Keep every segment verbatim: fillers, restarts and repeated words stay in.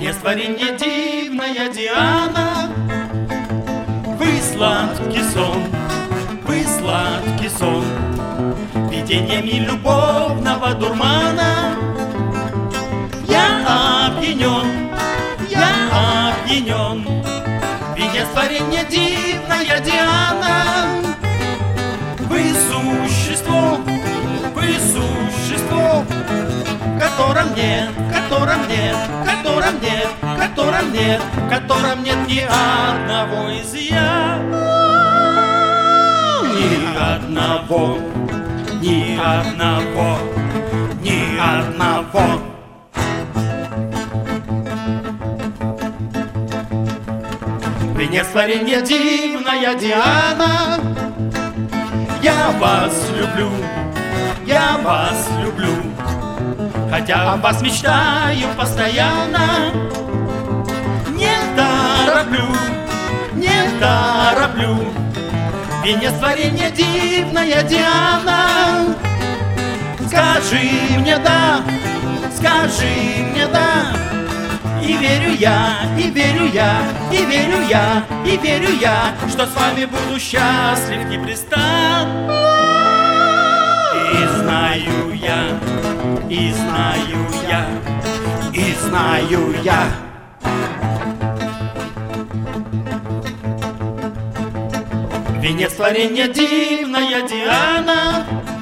Без творенья дивная Диана. Вы сладкий сон, вы сладкий сон, видениями любовного дурмана. Я опьянен, я опьянен, видя творенье дивная Диана. Вы существо, вы существо, в котором нет, в котором нет, в котором нет, в котором нет, в котором нет ни одного изъя. Ни одного, ни одного, ни одного. Принес творенье дивная Диана. Я вас люблю, я вас люблю, хотя о вас мечтаю постоянно. Не тороплю, не тороплю, венец творенья дивная Диана. Скажи мне да, скажи мне да, и верю я, и верю я, и верю я, и верю я, что с вами буду счастлив непрестанно. И знаю я, и знаю я, и знаю я. Венец творенья дивная Диана.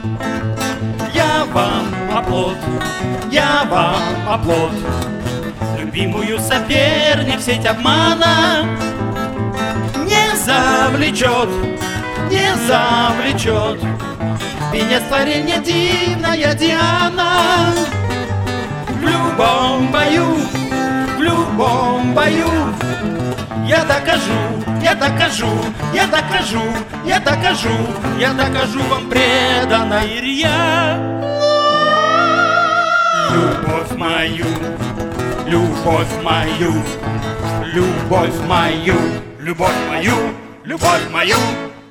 Я вам оплот, я вам оплот, любимую соперник в сеть обмана не завлечет, не завлечет. Венец творенья дивная Диана. В любом бою, в любом бою я докажу, я докажу, я докажу, я докажу, я докажу вам преданный Илья. Любовь мою, любовь мою, любовь мою, любовь мою, любовь мою.